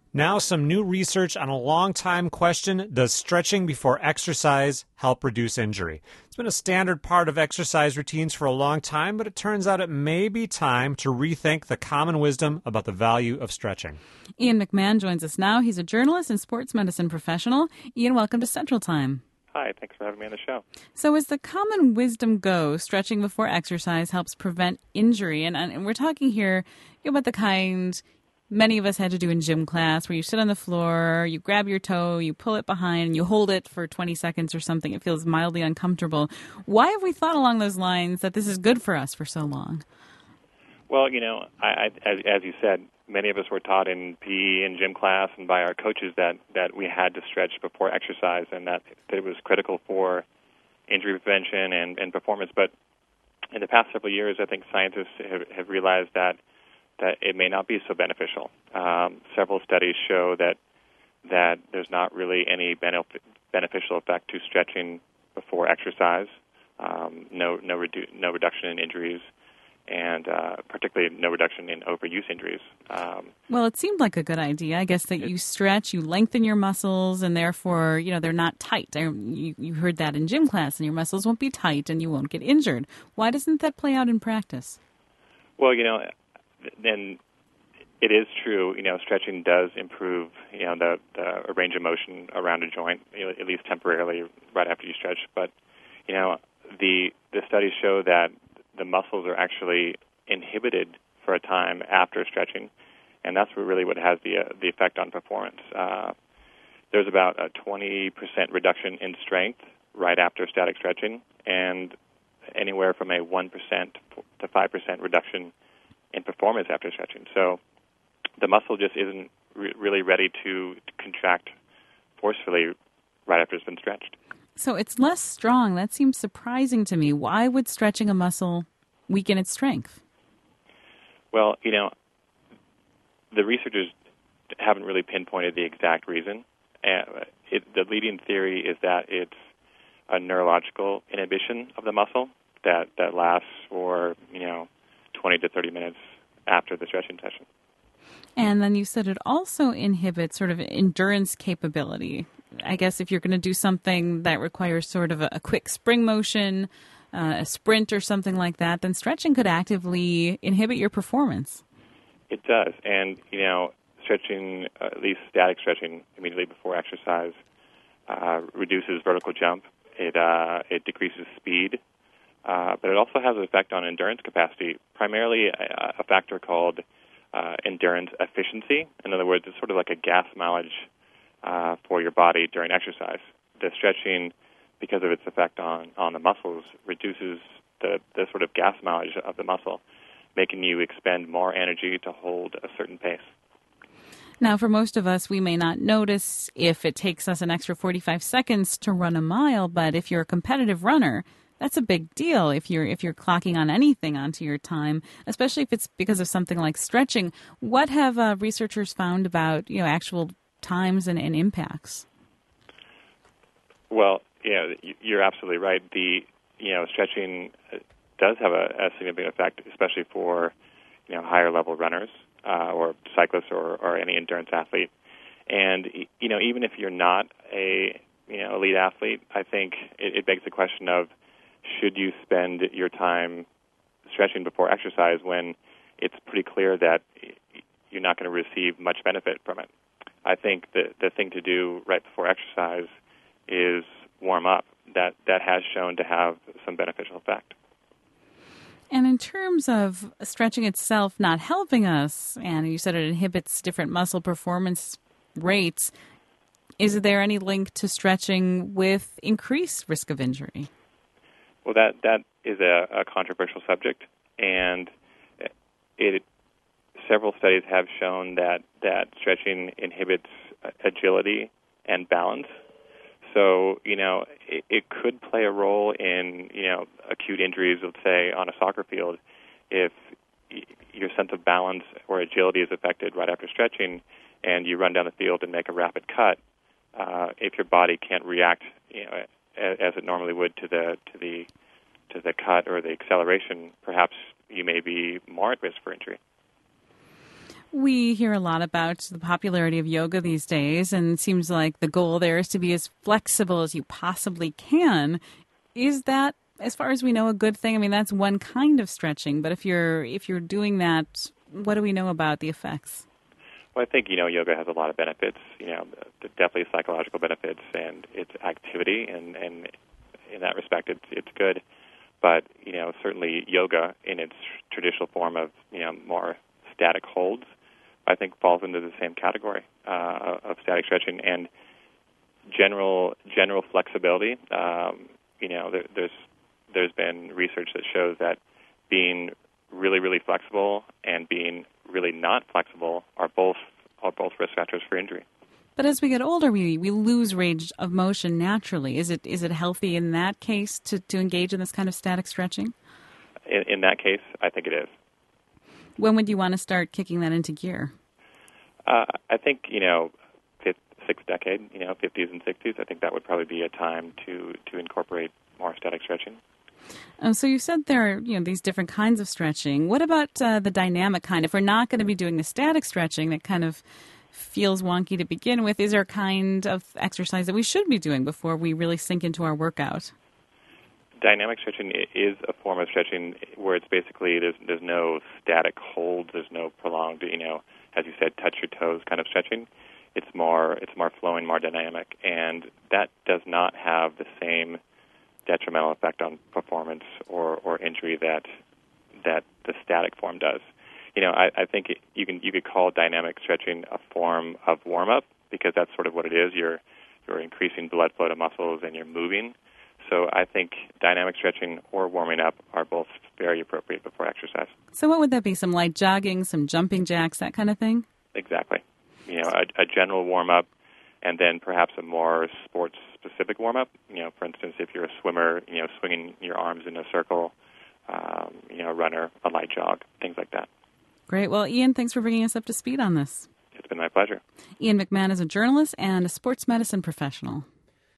Now, some new research on a long-time question: does stretching before exercise help reduce injury? It's been a standard part of exercise routines for a long time, but it turns out it may be time to rethink the common wisdom about the value of stretching. Ian McMahon joins us now. He's a journalist and sports medicine professional. Ian, welcome to Central Time. Hi, thanks for having me on the show. So as the common wisdom goes, stretching before exercise helps prevent injury. And we're talking here about the kind many of us had to do in gym class, where you sit on the floor, you grab your toe, you pull it behind, and you hold it for 20 seconds or something. It feels mildly uncomfortable. Why have we thought along those lines that this is good for us for so long? Well, as you said, many of us were taught in PE and gym class and by our coaches that we had to stretch before exercise and that it was critical for injury prevention and performance. But in the past several years, I think scientists have realized that it may not be so beneficial. Several studies show that there's not really any beneficial effect to stretching before exercise. No reduction in injuries, and particularly no reduction in overuse injuries. Well, it seemed like a good idea. I guess that you stretch, you lengthen your muscles, and therefore, they're not tight. You heard that in gym class, and your muscles won't be tight, and you won't get injured. Why doesn't that play out in practice? Well, then it is true, stretching does improve, the range of motion around a joint, at least temporarily right after you stretch. But, the studies show that the muscles are actually inhibited for a time after stretching, and that's really what has the effect on performance. There's about a 20% reduction in strength right after static stretching, and anywhere from a 1% to 5% reduction in performance after stretching. So the muscle just isn't really ready to contract forcefully right after it's been stretched. So it's less strong. That seems surprising to me. Why would stretching a muscle weaken its strength? Well, the researchers haven't really pinpointed the exact reason. The leading theory is that it's a neurological inhibition of the muscle that lasts for, 20 to 30 minutes after the stretching session. And then you said it also inhibits sort of endurance capability. I guess if you're going to do something that requires sort of a quick spring motion, a sprint or something like that, then stretching could actively inhibit your performance. It does. And, stretching, at least static stretching immediately before exercise, reduces vertical jump. It decreases speed. But it also has an effect on endurance capacity, primarily a factor called endurance efficiency. In other words, it's sort of like a gas mileage for your body during exercise. The stretching, because of its effect on the muscles, reduces the sort of gas mileage of the muscle, making you expend more energy to hold a certain pace. Now, for most of us, we may not notice if it takes us an extra 45 seconds to run a mile, but if you're a competitive runner, that's a big deal if you're clocking on anything onto your time, especially if it's because of something like stretching. What have researchers found about actual times and impacts? Well, you're absolutely right. The stretching does have a significant effect, especially for higher level runners or cyclists or any endurance athlete. And even if you're not a elite athlete, I think it begs the question of, should you spend your time stretching before exercise when it's pretty clear that you're not going to receive much benefit from it? I think the thing to do right before exercise is warm up. That has shown to have some beneficial effect. And in terms of stretching itself not helping us, and you said it inhibits different muscle performance rates, is there any link to stretching with increased risk of injury? Well, that is a controversial subject, and several studies have shown that stretching inhibits agility and balance. So, it could play a role in, acute injuries, let's say, on a soccer field. If your sense of balance or agility is affected right after stretching and you run down the field and make a rapid cut, if your body can't react, as it normally would to the cut or the acceleration, perhaps you may be more at risk for injury. We hear a lot about the popularity of yoga these days, and it seems like the goal there is to be as flexible as you possibly can. Is that, as far as we know, a good thing? I mean, that's one kind of stretching, but if you're doing that, what do we know about the effects? Well, I think, yoga has a lot of benefits, definitely psychological benefits, and its activity, and in that respect, it's good. But, certainly yoga in its traditional form of, more static holds, I think falls into the same category of static stretching. And general flexibility, there's been research that shows that being really, really flexible and being really not flexible are both risk factors for injury. But as we get older, we lose range of motion naturally. Is it healthy in that case to engage in this kind of static stretching? In that case, I think it is. When would you want to start kicking that into gear? I think, sixth decade, 50s and 60s, I think that would probably be a time to incorporate more static stretching. So you said there are, these different kinds of stretching. What about the dynamic kind? If we're not going to be doing the static stretching that kind of feels wonky to begin with, is there a kind of exercise that we should be doing before we really sink into our workout? Dynamic stretching is a form of stretching where it's basically there's no static hold, there's no prolonged, as you said, touch your toes kind of stretching. It's more flowing, more dynamic, and that does not have the same detrimental effect on performance or injury that the static form does. I think you could call dynamic stretching a form of warm up because that's sort of what it is. You're increasing blood flow to muscles and you're moving. So I think dynamic stretching or warming up are both very appropriate before exercise. So what would that be? Some light jogging, some jumping jacks, that kind of thing? Exactly. A general warm up, and then perhaps a more sports-specific warm-up. For instance, if you're a swimmer, swinging your arms in a circle, a runner, a light jog, things like that. Great. Well, Ian, thanks for bringing us up to speed on this. It's been my pleasure. Ian McMahon is a journalist and a sports medicine professional.